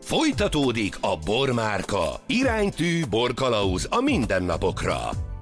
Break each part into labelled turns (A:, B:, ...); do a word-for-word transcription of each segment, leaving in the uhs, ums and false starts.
A: Folytatódik a Bormárka. Iránytű borkalauz a mindennapokra.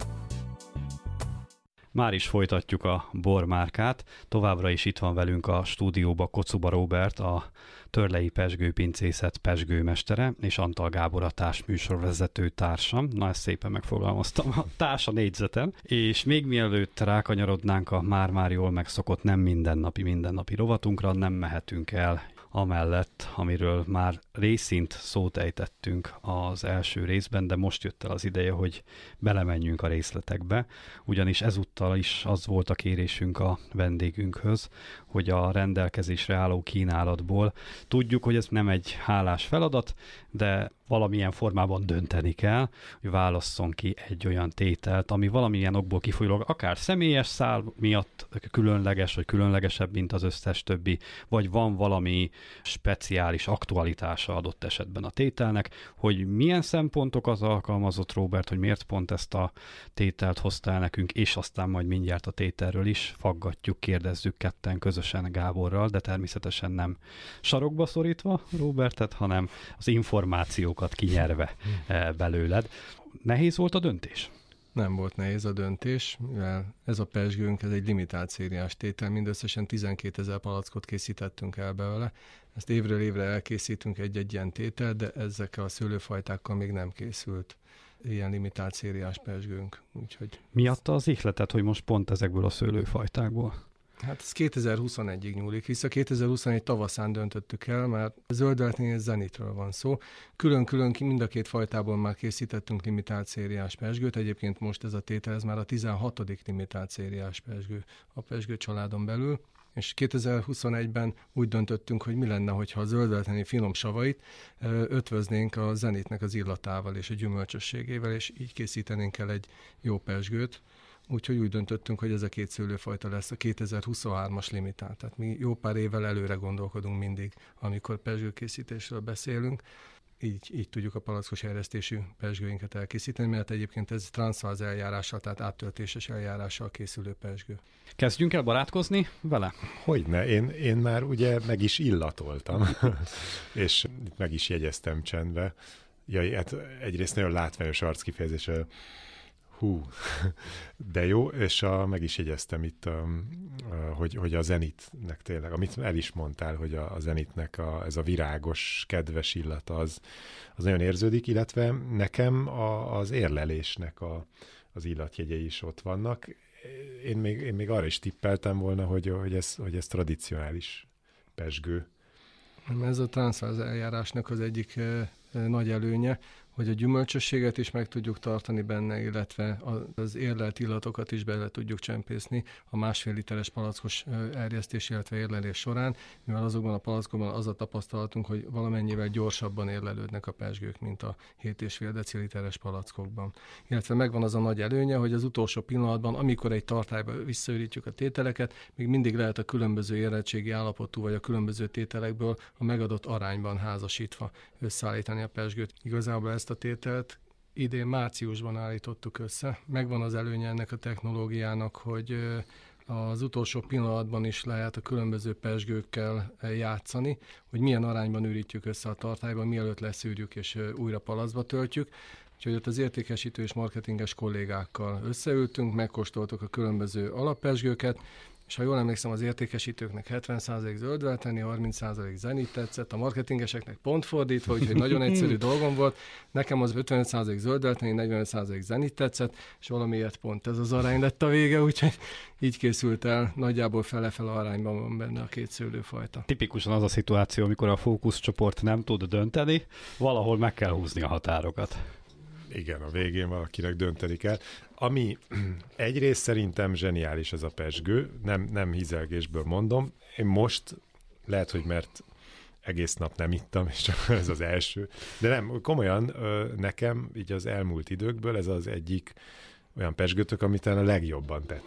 B: Már is folytatjuk a bormárkát. Továbbra is itt van velünk a stúdióba Kocuba Róbert, a Törlei Pezsgőpincészet pezsgőmestere, és Antal Gábor a társműsorvezető társam. Na, ezt szépen megfogalmaztam, a társ a négyzeten. És még mielőtt rákanyarodnánk a már-már jól megszokott nem mindennapi mindennapi rovatunkra, nem mehetünk el amellett, amiről már részint szót ejtettünk az első részben, de most jött el az ideje, hogy belemenjünk a részletekbe, ugyanis ezúttal is az volt a kérésünk a vendégünkhöz, hogy a rendelkezésre álló kínálatból tudjuk, hogy ez nem egy hálás feladat, de valamilyen formában dönteni kell, hogy válasszon ki egy olyan tételt, ami valamilyen okból kifolyólag akár személyes szál miatt különleges, vagy különlegesebb, mint az összes többi, vagy van valami speciális aktualitása adott esetben a tételnek, hogy milyen szempontok az alkalmazott, Róbert, hogy miért pont ezt a tételt hoztál nekünk, és aztán majd mindjárt a tételről is faggatjuk, kérdezzük ketten közösen Gáborral, de természetesen nem sarokba szorítva Róbertet, hanem az információkat kinyerve belőled. Nehéz volt a döntés?
C: Nem volt nehéz a döntés, mivel ez a pezsgőnk, ez egy limitált szériás tétel, mindösszesen tizenkétezer palackot készítettünk el belőle. Ezt évről évre elkészítünk egy-egy ilyen tétel, de ezekkel a szőlőfajtákkal még nem készült ilyen limitált szériás pezsgőnk. Úgyhogy...
B: Miatta az ihletet, hogy most pont ezekből a szőlőfajtákból?
C: Hát ez kétezer-huszonegyig nyúlik vissza. kétezer-huszonegy tavaszán döntöttük el, mert zöldveltnél zenitről van szó. Külön-külön mind a két fajtából már készítettünk limitált szériás pezsgőt. Egyébként most ez a tétel, ez már a tizenhatodik limitált szériás pezsgő a pezsgő családon belül. És kétezer-huszonegyben úgy döntöttünk, hogy mi lenne, hogyha a zöldvelteni finom savait ötvöznénk a zenitnek az illatával és a gyümölcsösségével, és így készítenénk el egy jó pezsgőt. Úgyhogy úgy döntöttünk, hogy ez a két szőlőfajta lesz a kétezer-huszonhármas limitál. Tehát mi jó pár évvel előre gondolkodunk mindig, amikor pezsgőkészítésről beszélünk. Így, így tudjuk a palackos erjesztésű pezsgőinket elkészíteni, mert egyébként ez transzfáz eljárással, tehát áttöltéses eljárással készülő pezsgő.
B: Kezdjünk el barátkozni vele?
D: Hogyne, én, én már ugye meg is illatoltam, és meg is jegyeztem csendbe. Ja, hát egyrészt nagyon látványos arckifejezés, hú, de jó, és a, meg is jegyeztem itt, a, a, hogy, hogy a zenitnek tényleg, amit el is mondtál, hogy a, a zenitnek a, ez a virágos, kedves illata, az, az nagyon érződik, illetve nekem a, az érlelésnek a, az illatjegyei is ott vannak. Én még, én még arra is tippeltem volna, hogy, hogy, ez, hogy ez tradicionális pezsgő.
C: Ez a transzfáz eljárásnak az egyik eh, nagy előnye, hogy a gyümölcsösséget is meg tudjuk tartani benne, illetve az érlelt illatokat is bele tudjuk csempészni a másfél literes palackos erjesztés, illetve érlelés során, mivel azokban a palackokban az a tapasztalatunk, hogy valamennyivel gyorsabban érlelődnek a pezsgők, mint a hét egész öt deciliteres palackokban. Illetve megvan az a nagy előnye, hogy az utolsó pillanatban, amikor egy tartályba visszaürítjük a tételeket, még mindig lehet a különböző érleltségi állapotú vagy a különböző tételekből a megadott arányban házasítva összeállítani a pezsgőt. Igazából ezt a tételt idén márciusban állítottuk össze. Megvan az előnye ennek a technológiának, hogy az utolsó pillanatban is lehet a különböző pezsgőkkel játszani, hogy milyen arányban ürítjük össze a tartályban, mielőtt leszűrjük és újra palacba töltjük. Úgyhogy ott az értékesítő és marketinges kollégákkal összeültünk, megkóstoltuk a különböző alappezsgőket, és ha jól emlékszem, az értékesítőknek hetven százalék zöldvelteni, harminc százalék zenit tetszett, a marketingeseknek pont fordítva, úgyhogy nagyon egyszerű dolgom volt. Nekem az ötvenöt százalék zöldvelteni, negyvenöt százalék zenit tetszett, és valamiért pont ez az arány lett a vége, úgyhogy így készült el, nagyjából fele-fele arányban van benne a két szőlőfajta.
B: Tipikusan az a szituáció, amikor a fókuszcsoport nem tud dönteni, valahol meg kell húzni a határokat.
D: Igen, a végén valakinek dönteni kell. Ami egyrészt szerintem zseniális ez a pezsgő, nem, nem hízelgésből mondom. Én most, lehet, hogy mert egész nap nem ittam, és csak ez az első, de nem, komolyan nekem így az elmúlt időkből ez az egyik olyan pezsgőtök, amit a legjobban tetszik.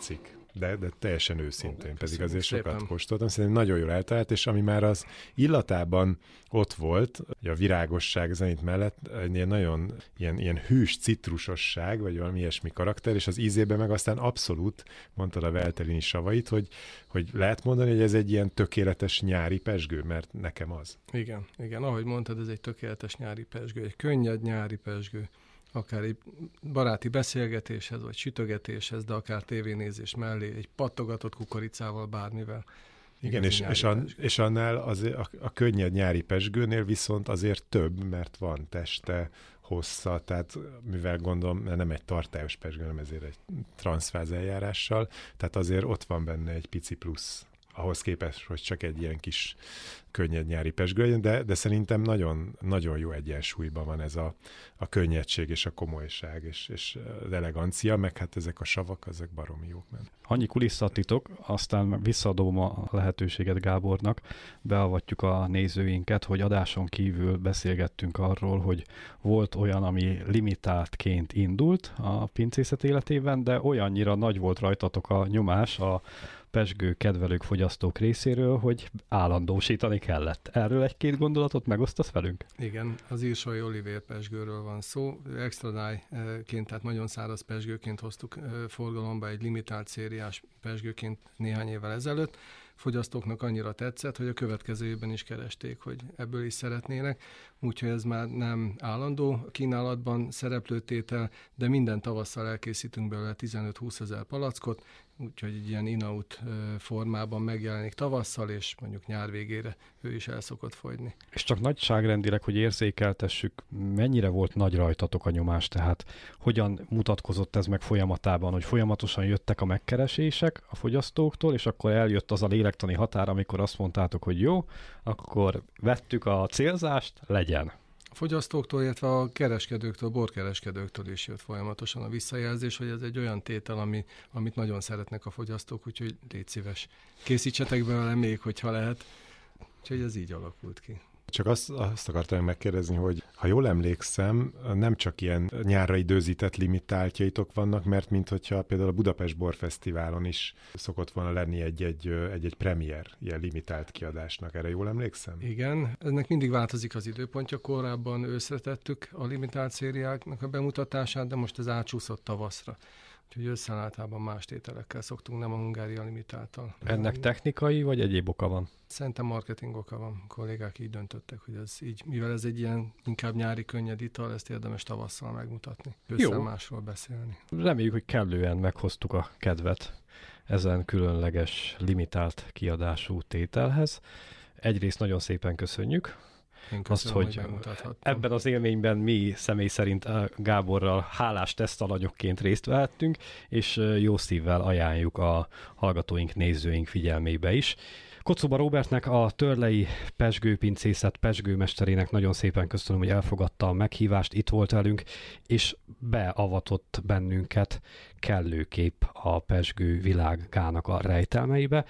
D: de, de teljesen őszintén,
C: Ó,
D: pedig azért
C: szépen.
D: sokat kóstoltam, szerintem nagyon jól eltalált, és ami már az illatában ott volt, a virágosság zenit mellett, egy ilyen nagyon ilyen, ilyen hűs citrusosság, vagy valami ilyesmi karakter, és az ízében meg aztán abszolút, mondtad a Veltlini savait, hogy, hogy lehet mondani, hogy ez egy ilyen tökéletes nyári pezsgő, mert nekem az.
C: Igen, igen, ahogy mondtad, ez egy tökéletes nyári pezsgő, egy könnyed nyári pezsgő, akár egy baráti beszélgetéshez, vagy sütögetéshez, de akár tévénézés mellé, egy pattogatott kukoricával, bármivel.
D: Igen, és, és, an, és annál az, a, a könnyed nyári pezsgőnél viszont azért több, mert van teste, hossza, tehát mivel gondolom, nem egy tartályos pezsgő, hanem ezért egy transzfáz eljárással, tehát azért ott van benne egy pici plusz, ahhoz képest, hogy csak egy ilyen kis könnyed nyári pezsgő, de, de szerintem nagyon, nagyon jó egyensúlyban van ez a, a könnyedség és a komolyság és, és az elegancia, meg hát ezek a savak, ezek baromi jók. Nem?
B: Annyi kulisszatitok, aztán visszaadom a lehetőséget Gábornak, beavatjuk a nézőinket, hogy adáson kívül beszélgettünk arról, hogy volt olyan, ami limitáltként indult a pincészet életében, de olyannyira nagy volt rajtatok a nyomás a pezsgő kedvelők, fogyasztók részéről, hogy állandósítani kellett. Erről egy-két gondolatot megosztasz velünk?
C: Igen, az írsai olivér pezsgőről van szó. Extra dry-ként, tehát nagyon száraz pezsgőként hoztuk forgalomba egy limitált szériás pezsgőként néhány évvel ezelőtt. Fogyasztóknak annyira tetszett, hogy a következő évben is keresték, hogy ebből is szeretnének. Úgyhogy ez már nem állandó kínálatban szereplő tétel, de minden tavasszal elkészítünk belőle tizenöt-húsz ezer palackot, úgyhogy egy ilyen in-out formában megjelenik tavasszal, és mondjuk nyár végére ő is el szokott fogyni.
B: És csak nagyságrendileg, hogy érzékeltessük, mennyire volt nagy rajtatok a nyomás, tehát hogyan mutatkozott ez meg folyamatában, hogy folyamatosan jöttek a megkeresések a fogyasztóktól, és akkor eljött az a lélektani határ, amikor azt mondtátok, hogy jó, akkor vettük a célzást, legyen.
C: A fogyasztóktól, illetve a kereskedőktől, borkereskedőktől is jött folyamatosan a visszajelzés, hogy ez egy olyan tétel, ami, amit nagyon szeretnek a fogyasztók, úgyhogy légy szíves, készítsetek belőle még, hogyha lehet. Úgyhogy ez így alakult ki.
D: Csak azt, azt akartam megkérdezni, hogy ha jól emlékszem, nem csak ilyen nyárra időzített limitáltjaitok vannak, mert minthogyha például a Budapest Borfesztiválon is szokott volna lenni egy-egy, egy-egy premier ilyen limitált kiadásnak. Erre jól emlékszem?
C: Igen, ennek mindig változik az időpontja. Korábban őszre tettük a limitált szériáknak a bemutatását, de most ez átsúszott tavaszra. Úgyhogy ősszel általában más tételekkel szoktunk, nem a Hungária limitáltal.
B: Ennek technikai vagy egyéb oka van?
C: Szerintem marketing oka van. A kollégák így döntöttek, hogy ez így, mivel ez egy ilyen inkább nyári könnyed ital, ezt érdemes tavasszal megmutatni. Ősszel másról beszélni.
B: Reméljük, hogy kellően meghoztuk a kedvet ezen különleges, limitált kiadású tételhez. Egyrészt nagyon szépen köszönjük.
C: Én köszönöm,
B: azt, hogy,
C: hogy
B: ebben az élményben mi személy szerint Gáborral hálás tesztalanyokként részt vehettünk, és jó szívvel ajánljuk a hallgatóink, nézőink figyelmébe is. Koczuba Róbertnek, a Törlei Pezsgőpincészet pezsgőmesterének nagyon szépen köszönöm, hogy elfogadta a meghívást, itt volt velünk, és beavatott bennünket kellőképp a pezsgő világának a rejtelmeibe.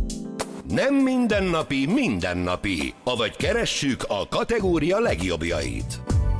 A: Nem mindennapi, mindennapi. Avagy keressük a kategória legjobbjait.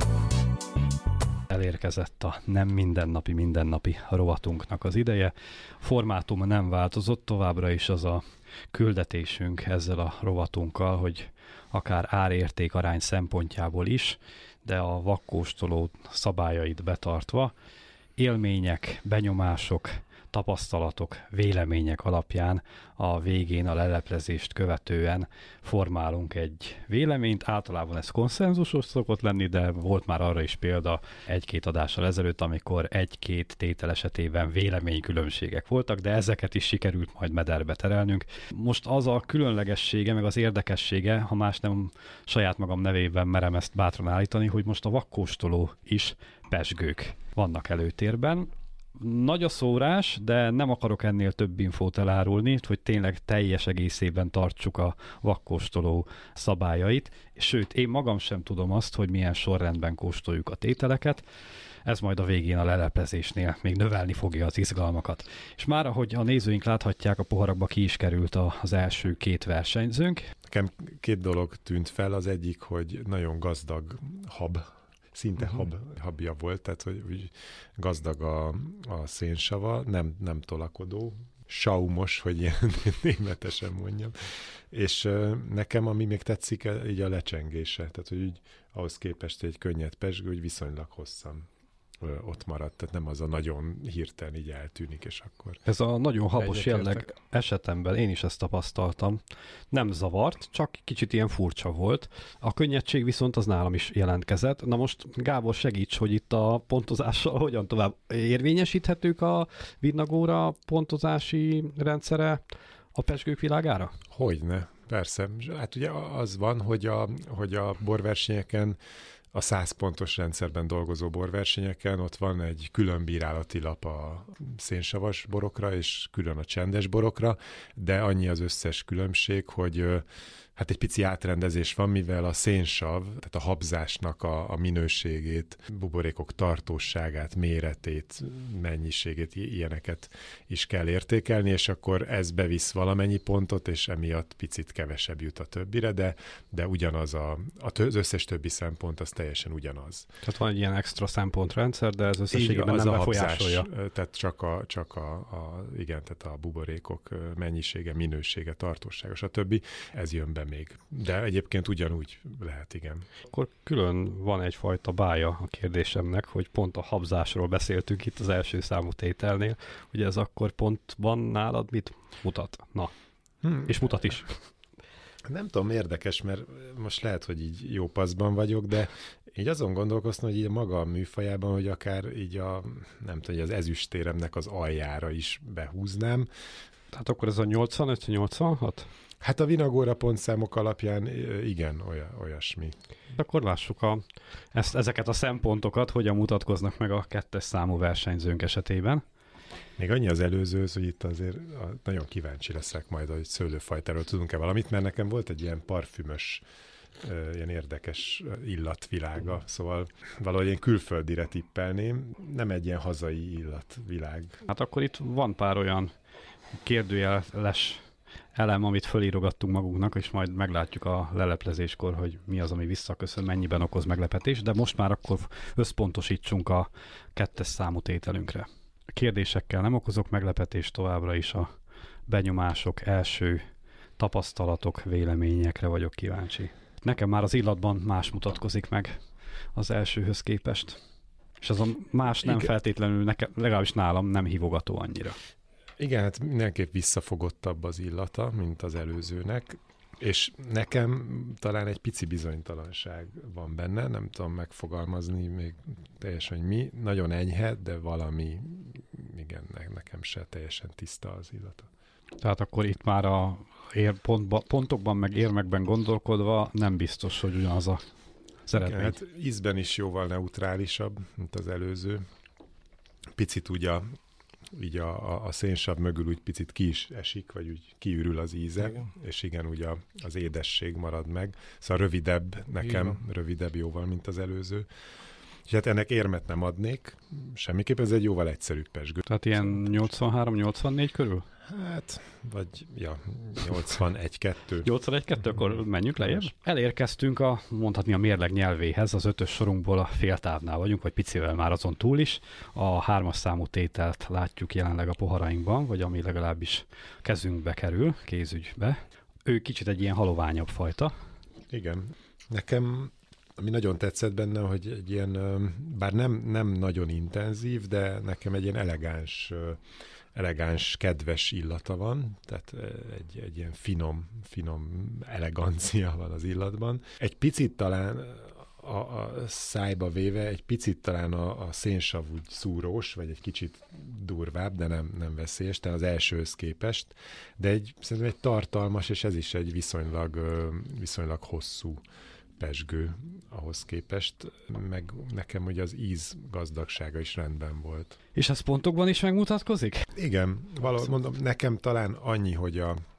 B: Elérkezett a nem mindennapi, mindennapi rovatunknak az ideje. Formátuma nem változott, továbbra is az a küldetésünk ezzel a rovatunkkal, hogy akár árérték arány szempontjából is, de a vakkóstoló szabályait betartva, élmények, benyomások, tapasztalatok, vélemények alapján a végén a leleplezést követően formálunk egy véleményt. Általában ez konszenzusos szokott lenni, de volt már arra is példa egy-két adással ezelőtt, amikor egy-két tétel esetében véleménykülönbségek voltak, de ezeket is sikerült majd mederbe terelnünk. Most az a különlegessége, meg az érdekessége, ha más nem saját magam nevében merem ezt bátran állítani, hogy most a vakkóstoló is pezsgők vannak előtérben. Nagy a szórás, de nem akarok ennél több infót elárulni, hogy tényleg teljes egészében tartsuk a vakkóstoló szabályait. Sőt, én magam sem tudom azt, hogy milyen sorrendben kóstoljuk a tételeket. Ez majd a végén a leleplezésnél még növelni fogja az izgalmakat. És már ahogy a nézőink láthatják, a poharakba ki is került az első két versenyzőnk. Nekem
D: két dolog tűnt fel, az egyik, hogy nagyon gazdag hab, szinte uh-huh. hab, habja volt, tehát hogy úgy gazdag a, a szénsava, nem, nem tolakodó, saumos, hogy ilyen németesen mondjam. És nekem, ami még tetszik, így a lecsengése. Tehát, hogy úgy ahhoz képest egy könnyed pezsgő, hogy viszonylag hosszan ott maradt, tehát nem az a nagyon hirtelen így eltűnik, és akkor...
B: Ez a nagyon habos jelleg
D: Egyetértek.
B: esetemben én is ezt tapasztaltam. Nem zavart, csak kicsit ilyen furcsa volt. A könnyedség viszont az nálam is jelentkezett. Na most Gábor, segíts, hogy itt a pontozással hogyan tovább érvényesíthetők a Vinnagóra pontozási rendszere a pezsgők világára?
D: Hogyne, persze. Hát ugye az van, hogy a, hogy a borversenyeken, a száz pontos rendszerben dolgozó borversenyeken ott van egy külön bírálati lap a szénsavas borokra, és külön a csendes borokra, de annyi az összes különbség, hogy hát egy pici átrendezés van, mivel a szénsav, tehát a habzásnak a, a minőségét, buborékok tartósságát, méretét, mennyiségét, ilyeneket is kell értékelni, és akkor ez bevisz valamennyi pontot, és emiatt picit kevesebb jut a többire, de, de ugyanaz a, az összes többi szempont az teljesen ugyanaz.
B: Tehát van egy ilyen extra szempontrendszer, de ez összességében
D: az
B: nem
D: a
B: befolyásolja.
D: habzás, tehát csak a, csak a, a, igen, tehát a buborékok mennyisége, minősége, tartósága, stb. Ez jön be még. De egyébként ugyanúgy lehet, igen.
B: Akkor külön van egyfajta bája a kérdésemnek, hogy pont a habzásról beszéltünk itt az első számú tételnél, hogy ez akkor pont van nálad, mit mutat? Na, hmm. és mutat is.
D: Nem tudom, érdekes, mert most lehet, hogy így jó paszban vagyok, de így azon gondolkoztam, hogy így maga a műfajában, hogy akár így a, nem tudom, hogy az ezüstéremnek az aljára is behúznám.
B: Tehát akkor ez a nyolcvanöt nyolcvanhat?
D: Hát a Vinnagóra pontszámok alapján igen, oly, olyasmi.
B: Akkor lássuk a, ezt, ezeket a szempontokat, hogyan mutatkoznak meg a kettes számú versenyzőnk esetében.
D: Még annyi az előzőhöz, hogy itt azért nagyon kíváncsi leszek majd, hogy szőlőfajtáról tudunk-e valamit, mert nekem volt egy ilyen parfümös, ilyen érdekes illatvilága, szóval valahogy én külföldire tippelném, nem egy ilyen hazai illatvilág.
B: Hát akkor itt van pár olyan kérdőjeles elem, amit fölírogattunk magunknak, és majd meglátjuk a leleplezéskor, hogy mi az, ami visszaköszön, mennyiben okoz meglepetés, de most már akkor összpontosítsunk a kettes számú tételünkre. A kérdésekkel nem okozok meglepetést, továbbra is a benyomások, első tapasztalatok, véleményekre vagyok kíváncsi. Nekem már az illatban más mutatkozik meg az elsőhöz képest, és az a más nem
D: Igen.
B: feltétlenül, nekem, legalábbis nálam nem hívogató annyira.
D: Igen, hát mindenképp visszafogottabb az illata, mint az előzőnek, és nekem talán egy pici bizonytalanság van benne, nem tudom megfogalmazni még teljesen, hogy mi. Nagyon enyhe, de valami, igen, nekem se teljesen tiszta az illata.
B: Tehát akkor itt már a ér, pontba, pontokban, meg érmekben gondolkodva nem biztos, hogy ugyanaz a eredmény.
D: Igen, hát ízben is jóval neutrálisabb, mint az előző. Picit úgy a így a, a, a szénsav mögül úgy picit ki is esik, vagy úgy kiürül az íze, igen. És igen, úgy a, az édesség marad meg. Szóval rövidebb nekem, igen. rövidebb jóval, mint az előző. És hát ennek érmet nem adnék, semmiképp, ez egy jóval egyszerűbb pezsgő.
B: Tehát ilyen nyolcvanhárom nyolcvannégy körül?
D: Hát, vagy, ja, nyolcvanegy kettő.
B: nyolcvanegy kettő, akkor menjünk lejjebb. Elérkeztünk a, mondhatni a mérleg nyelvéhez, az ötös sorunkból a féltávnál vagyunk, vagy picivel már azon túl is. A hármas számú tételt látjuk jelenleg a poharainkban, vagy ami legalábbis kezünkbe kerül, kézügybe. Ő kicsit egy ilyen haloványabb fajta.
D: Igen. Nekem, ami nagyon tetszett benne, hogy egy ilyen, bár nem, nem nagyon intenzív, de nekem egy ilyen elegáns elegáns, kedves illata van, tehát egy, egy ilyen finom, finom elegancia van az illatban. Egy picit talán a, a szájba véve, egy picit talán a, a szénsav úgy szúrós, vagy egy kicsit durvább, de nem, nem veszélyes, tehát az elsőhöz képest, de egy, szerintem egy tartalmas, és ez is egy viszonylag, viszonylag hosszú pezsgő ahhoz képest, meg nekem ugye az íz gazdagsága is rendben volt.
B: És ez pontokban is megmutatkozik?
D: Igen, valahogy mondom, nekem talán annyi, hogy a,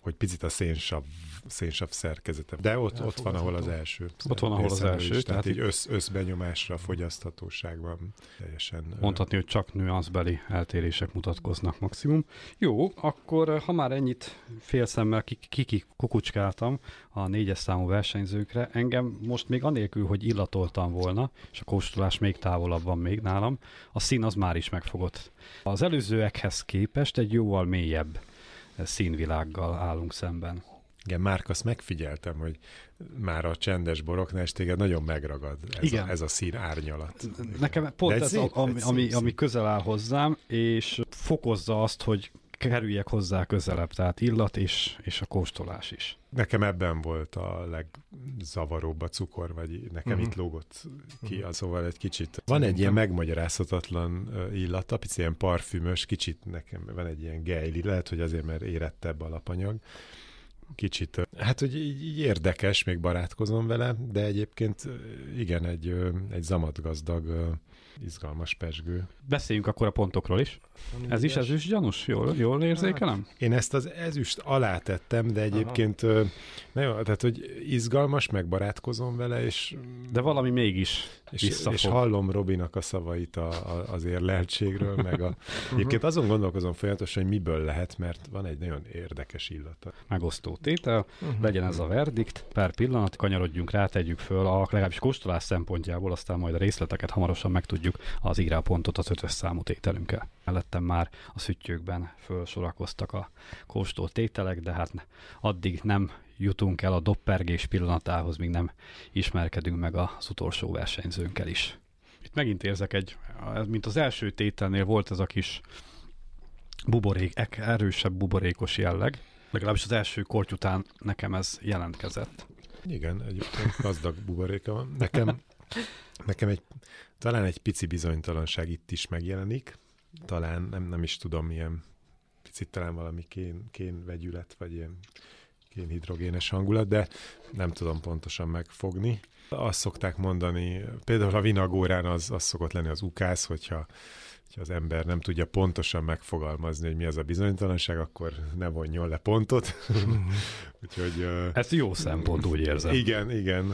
D: hogy picit a szénsav, szénsav szerkezete. De ott, ott van, ahol az első.
B: Ott van, ahol az első.
D: Is, tehát így össz, összbenyomásra, fogyaszthatóságban teljesen...
B: Mondhatni, hogy csak nüanszbeli eltérések mutatkoznak maximum. Jó, akkor ha már ennyit félszemmel kikukucskáltam a négyes számú versenyzőkre, engem most még anélkül, hogy illatoltam volna, és a kóstolás még távolabb van még nálam, a szín az már is megfogott. Az előzőekhez képest egy jóval mélyebb színvilággal állunk szemben.
D: Igen, Márk, azt megfigyeltem, hogy már a csendes boroknál és téged nagyon megragad ez, a, ez a szín árnyalat.
B: Nekem pont ez,
D: szép,
B: a, ami, ami, ami közel áll hozzám, és fokozza azt, hogy kerüljek hozzá közelebb, tehát illat és, és a kóstolás is.
D: Nekem ebben volt a legzavaróbb a cukor, vagy nekem uh-huh. itt lógott ki, uh-huh. szóval egy kicsit. Van egy ilyen megmagyarázhatatlan illata, pici ilyen parfümös, kicsit nekem van egy ilyen gejli, lehet, hogy azért, mert érettebb alapanyag. Kicsit, hát hogy így érdekes, még barátkozom vele, de egyébként igen, egy, egy zamatgazdag, izgalmas pezsgő.
B: Beszéljünk akkor a pontokról is. Ez is ezüst gyanús? Jól, jól érzékelem?
D: Hát, én ezt az ezüst alá tettem, de egyébként nagyon, tehát, hogy izgalmas, meg barátkozom vele, és...
B: De valami mégis
D: és, és hallom Robinak a szavait a, a, az érleltségről, meg a... Egyébként azon gondolkozom folyamatosan, hogy miből lehet, mert van egy nagyon érdekes illata.
B: Megosztó tétel, uh-huh. legyen ez a verdikt, per pillanat, kanyarodjunk rá, tegyük föl a legalábbis kóstolás szempontjából, aztán majd a részleteket hamarosan megtudjuk az írálpontot az ötös számú tételünkkel. Mellettem már a szüttyőkben felsorakoztak a kóstolt tételek, de hát addig nem jutunk el a doppergés pillanatához, míg nem ismerkedünk meg az utolsó versenyzőnkkel is. Itt megint érzek egy, mint az első tételnél volt ez a kis buborék, erősebb buborékos jelleg. Legalábbis az első korty után nekem ez jelentkezett.
D: Igen, egyébként gazdag buboréka van. Nekem, nekem egy, talán egy pici bizonytalanság itt is megjelenik. Talán nem, nem is tudom, milyen picit talán valami kén, kén vegyület, vagy ilyen kénhidrogénes hangulat, de nem tudom pontosan megfogni. Azt szokták mondani, például a vinagórán az, az szokott lenni az ukász, hogyha, hogyha az ember nem tudja pontosan megfogalmazni, hogy mi az a bizonytalanság, akkor ne vonjon le pontot. Úgyhogy,
B: ez jó szempont, úgy érzem.
D: Igen, igen.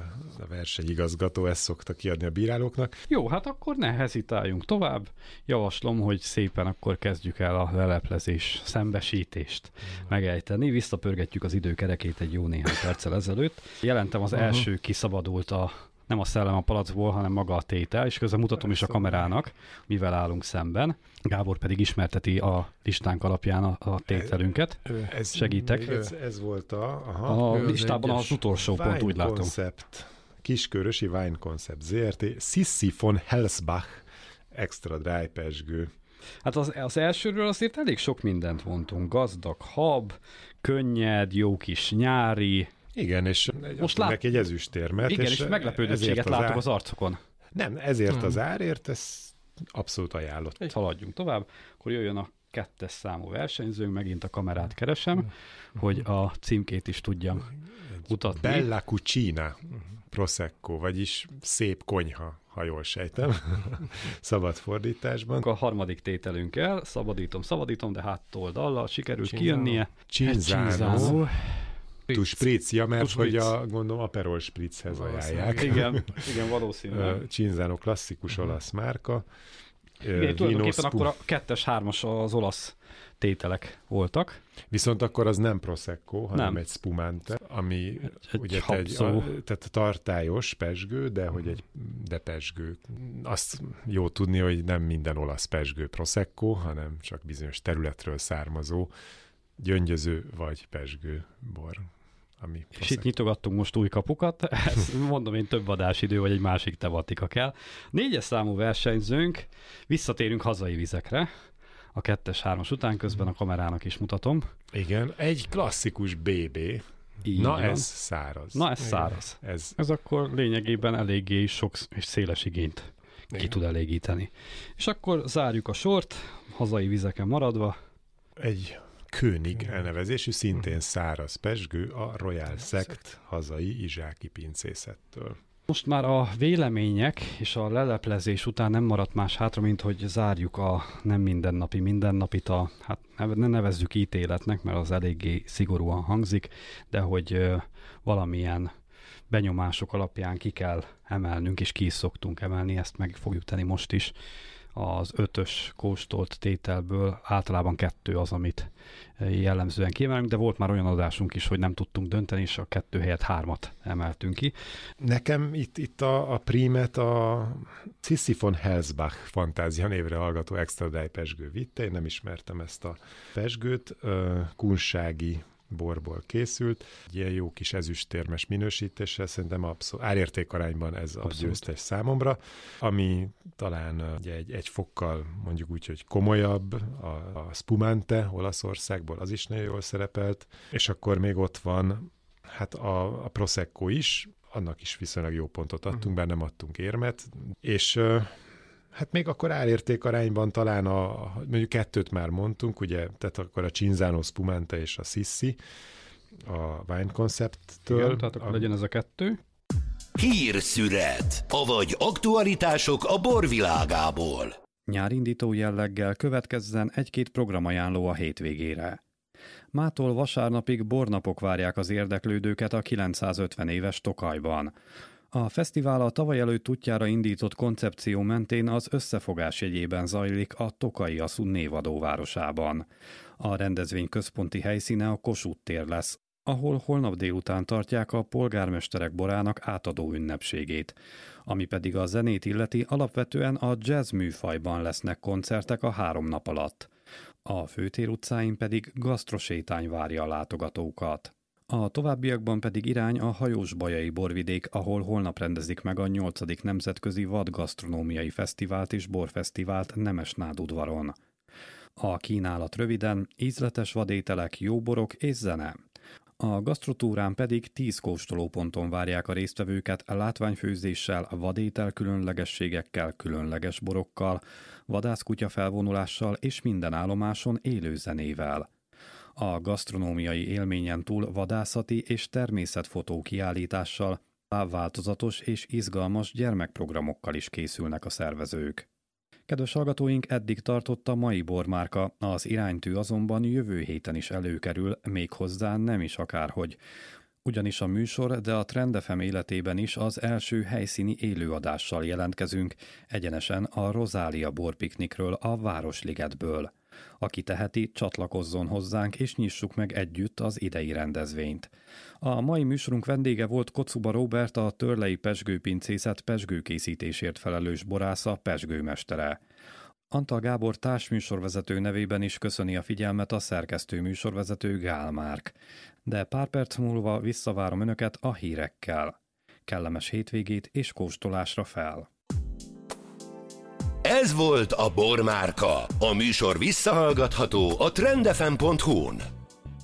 D: A versenyigazgató ezt szokta kiadni a bírálóknak.
B: Jó, hát akkor ne hezitáljunk tovább. Javaslom, hogy szépen akkor kezdjük el a leleplezés, szembesítést megejteni. Visszapörgetjük az időkerekét egy jó néhány perccel ezelőtt. Jelentem az uh-huh. első kiszabadult a nem a szellem a palackból, hanem maga a tétel, és közben mutatom is a kamerának, mivel állunk szemben. Gábor pedig ismerteti a listánk alapján a, a tételünket. Ez, Segítek.
D: Ez, ez volt a... Aha,
B: a listában az utolsó pont, úgy látom.
D: Concept, Kiskörösi Wine Concept zé er té, Sissi von Helsbach, extra dry pezsgő.
B: Hát az, az elsőről azért elég sok mindent mondtunk. Gazdag hab, könnyed, jó kis nyári.
D: Igen, és most lát... egy ezüstérmet.
B: Igen, és, és meglepődöttséget látok ár... az arcokon.
D: Nem, ezért hmm. az árért, ez abszolút ajánlott.
B: Egy haladjunk tovább, akkor jöjjön a kettes számú versenyzőnk, megint a kamerát keresem, hmm. hogy a címkét is tudjam egy mutatni.
D: Bella Cucina Prosecco, vagyis szép konyha, ha jól sejtem, szabad fordításban.
B: A harmadik tételünkkel, szabadítom, szabadítom, de hátoldallal sikerült Cinzano. kijönnie.
D: Cinzano. Tu spritz, mert hogy a, gondolom, Aperol Spritzhez ajánlják.
B: Igen, igen, valószínűleg.
D: Cinzano klasszikus olasz márka.
B: Igen, tulajdonképpen akkor a kettes, hármas az olasz tételek voltak.
D: Viszont akkor az nem Prosecco, hanem
B: nem.
D: egy spumante, ami
B: egy
D: ugye egy, a, tehát tartályos pezsgő, de hogy egy de pezsgő. Azt jó tudni, hogy nem minden olasz pezsgő Prosecco, hanem csak bizonyos területről származó gyöngyöző vagy pezsgő bor. Ami
B: és
D: Prosecco.
B: Itt nyitogattunk most új kapukat, ezt mondom én, több adásidő, vagy egy másik tematika kell. Négyes számú versenyzőnk, visszatérünk hazai vizekre, a kettes, hármas után, közben a kamerának is mutatom.
D: Igen, egy klasszikus bé bé.
B: Így
D: Na
B: van.
D: ez száraz.
B: Na ez Igen. száraz. Ez... ez akkor lényegében eléggé sok és széles igényt Igen. ki tud elégíteni. És akkor zárjuk a sort, hazai vizeken maradva.
D: Egy König elnevezésű, szintén száraz pezsgő a Royal Sect hazai izsáki pincészettől.
B: Most már a vélemények és a leleplezés után nem maradt más hátra, mint hogy zárjuk a nem mindennapi mindennapit, a, hát ne nevezzük ítéletnek, mert az eléggé szigorúan hangzik, de hogy valamilyen benyomások alapján ki kell emelnünk, és ki is szoktunk emelni, ezt meg fogjuk tenni most is. Az ötös kóstolt tételből általában kettő az, amit jellemzően kiemelünk, de volt már olyan adásunk is, hogy nem tudtunk dönteni, és a kettő helyett hármat emeltünk ki.
D: Nekem itt, itt a, a prímet a Sissi von Helsbach fantázia névre hallgató extra dry pesgő vitte, én nem ismertem ezt a pesgőt, kunsági borból készült. Egy ilyen jó kis ezüstérmes minősítéssel, szerintem abszolút árértékarányban ez abszolút a győztes számomra, ami talán ugye, egy, egy fokkal mondjuk úgy, hogy komolyabb, a, a Spumante Olaszországból, az is nagyon jól szerepelt, és akkor még ott van hát a, a Prosecco is, annak is viszonylag jó pontot adtunk, uh-huh. bár nem adtunk érmet, és hát még akkor árértékarányban talán a, mondjuk kettőt már mondtunk, ugye, tehát akkor a Cinzano Spumante és a Sissi, a Wine Concept-től.
B: Igen, tehát akkor a... legyen ez a kettő.
A: Hírszünet, avagy aktualitások a borvilágából.
B: Nyárindító jelleggel következzen egy-két programajánló a hétvégére. Mától vasárnapig bornapok várják az érdeklődőket a kilencszázötven éves Tokajban. A fesztivál a tavaly előtt útjára indított koncepció mentén az összefogás jegyében zajlik a Tokai Asszú névadó városában. A rendezvény központi helyszíne a Kossuth tér lesz, ahol holnap délután tartják a polgármesterek borának átadó ünnepségét. Ami pedig a zenét illeti, alapvetően a jazz műfajban lesznek koncertek a három nap alatt. A Főtér utcáin pedig gasztrosétány várja a látogatókat. A továbbiakban pedig irány a Hajós-Bajai borvidék, ahol holnap rendezik meg a nyolcadik nemzetközi vadgasztronómiai fesztivált és borfesztivált Nemesnádudvaron. A kínálat röviden, ízletes vadételek, jó borok és zene. A gasztrotúrán pedig tíz kóstolóponton várják a résztvevőket látványfőzéssel, vadétel különlegességekkel, különleges borokkal, vadászkutya felvonulással és minden állomáson élő zenével. A gasztronómiai élményen túl vadászati és természetfotó kiállítással, változatos és izgalmas gyermekprogramokkal is készülnek a szervezők. Kedves hallgatóink, eddig tartott a mai bormárka, az iránytű azonban jövő héten is előkerül, méghozzá nem is akárhogy. Ugyanis a műsor, de a Trend ef em életében is az első helyszíni élőadással jelentkezünk, egyenesen a Rozália borpiknikről, a Városligetből. Aki teheti, csatlakozzon hozzánk, és nyissuk meg együtt az idei rendezvényt. A mai műsorunk vendége volt Kocsuba Róbert, a Törlei Pezsgőpincészet pezsgőkészítésért felelős borásza, pezsgőmestere. Antal Gábor társműsorvezető nevében is köszöni a figyelmet a szerkesztő műsorvezető Gál Márk. De pár perc múlva visszavárom önöket a hírekkel. Kellemes hétvégét és kóstolásra fel!
A: Ez volt a Bormárka. A műsor visszahallgatható a trendefem pont hu-n.